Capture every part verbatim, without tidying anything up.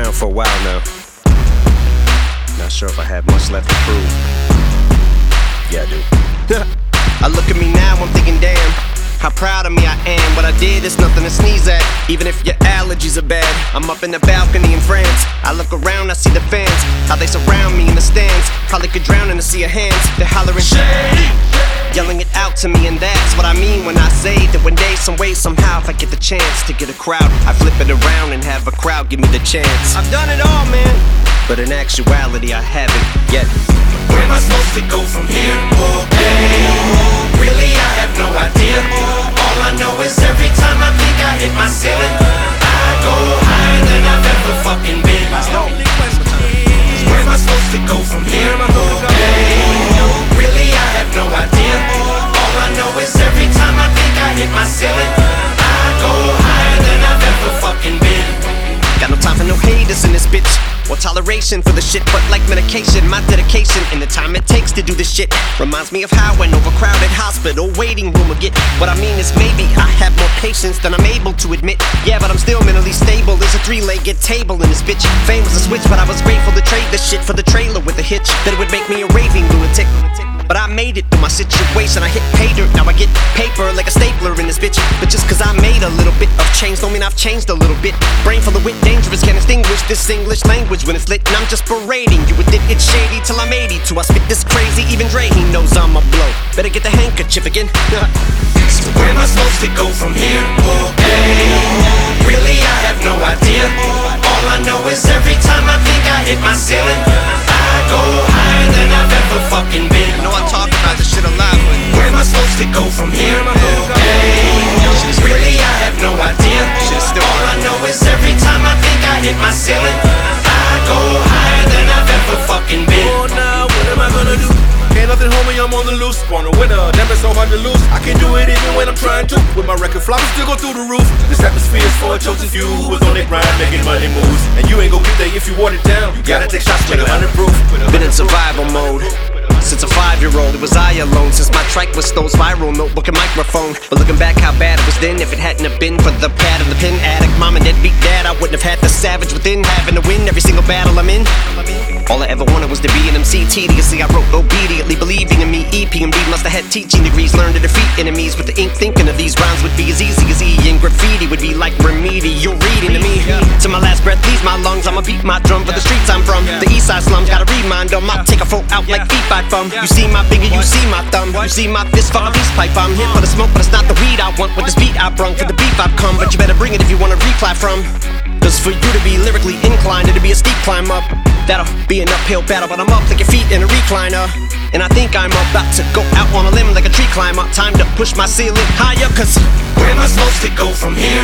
around for a while now. Not sure if I have much left to prove. Yeah, I do. I look at me now, I'm thinking, damn, how proud of me I am. What I did is nothing to sneeze at, even if your allergies are bad. I'm up in the balcony in France. I look around, I see the fans, how they surround me in the stands. Probably could drown in a sea of hands. They're hollering shady, yelling it out to me, and that's what I mean when I say that one day, some way, somehow, if I get the chance to get a crowd, I flip it around and have a crowd give me the chance. I've done it all, man, but in actuality I haven't yet. Where am I supposed to go from here? Hey, really I have no idea. All I know is every time I think I hit my ceiling, I go higher than I've ever fucking been. Where am I supposed to go from here? Hey, really I have no idea. All I know is every time I think I hit my ceiling, I go higher than I've ever fucking been. Got no time for no haters in this bitch, or toleration for the shit, but like medication, my dedication and the time it takes to do this shit reminds me of how an overcrowded hospital waiting room would get. What I mean is maybe I have more patience than I'm able to admit. Yeah, but I'm still mentally stable. There's a three-legged table in this bitch. Fame was a switch, but I was grateful to trade the shit for the trailer with a hitch that it would make me a raving lunatic. But I made it through my situation. I hit pay dirt, now I get paper like a stapler in this bitch. But just cause I made a little bit of change don't mean I've changed a little bit. Brain full of wit, dangerous, can't extinguish this English language when it's lit. And I'm just berating you with it, it's shady till I'm eighty-two. I spit this crazy, even Dre, he knows I'm a blow. Better get the handkerchief again. So where am I supposed to go from here? Hey, really I have no idea. All I know is every time I think I hit my ceiling, I go higher than I've ever fucking been. I know I talk about this shit a lot, but where am I supposed to go from here? Hey, really I have no idea. All I know is every time I think I hit my ceiling, I go higher than I've ever fucking been. Oh, now what am I gonna do? Ain't nothing, homie, I'm on the loose. Born a winner, never so hard to lose. I can do it even when I'm trying to. With my record flop, still go through the roof. This atmosphere is for a chosen few who was on their grind, making money moves. And you ain't gon' get there if you want it down. You gotta take shots, make a hundred proof. been in survival mode since a five-year-old. It was I alone since my trike was Stone's viral notebook and microphone. But looking back how bad it was then, if it hadn't have been for the pad and the pen addict, mom and dad beat dad, I wouldn't have had the savage within, having to win every single battle I'm in. All I ever wanted was to be an M C. Tediously I wrote obediently, believing in me. E P M D must have had teaching degrees, learned to defeat enemies with the ink, thinking of these rhymes would be as easy as E. And graffiti would be like remedial reading to me. To my last breath leaves my lungs, I'ma beat my drum for the streets I'm from. The east side slums, gotta remind them, I'll take a folk out like feet by thumb. You see my finger, you see my thumb, you see my fist for a peace pipe. I'm here for the smoke, but it's not the weed I want. With this beat I brung, for the beef I've come, but you better bring it if you wanna reply from. Cause for you to be lyrically inclined, it'll be a steep climb up. That'll be an uphill battle, but I'm up like your feet in a recliner. And I think I'm about to go out on a limb like a tree climber. Time to push my ceiling higher, cause where am I supposed to go from here?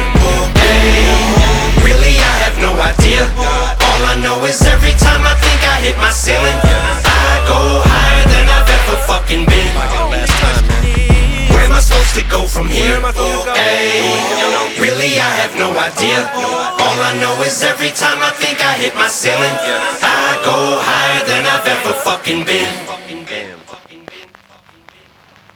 Hey, really I have no idea. All I know is every time I think I hit my ceiling, I go higher than I've ever fucking been. Where am I supposed to go from here? Hey, really I have no idea. All I know is every time I think I hit my ceiling, I go higher than I've ever fucking been.